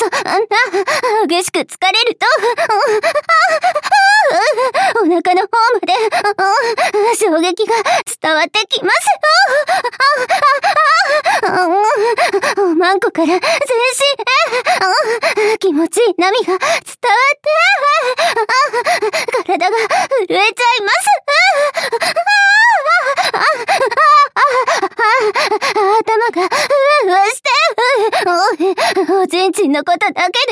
激しく疲れると、お腹の方まで、衝撃が伝わってきます。おまんこから全身、気持ちいい波が伝わって、体が震えちゃいます。頭がふわふわして、おちんちんのことだけ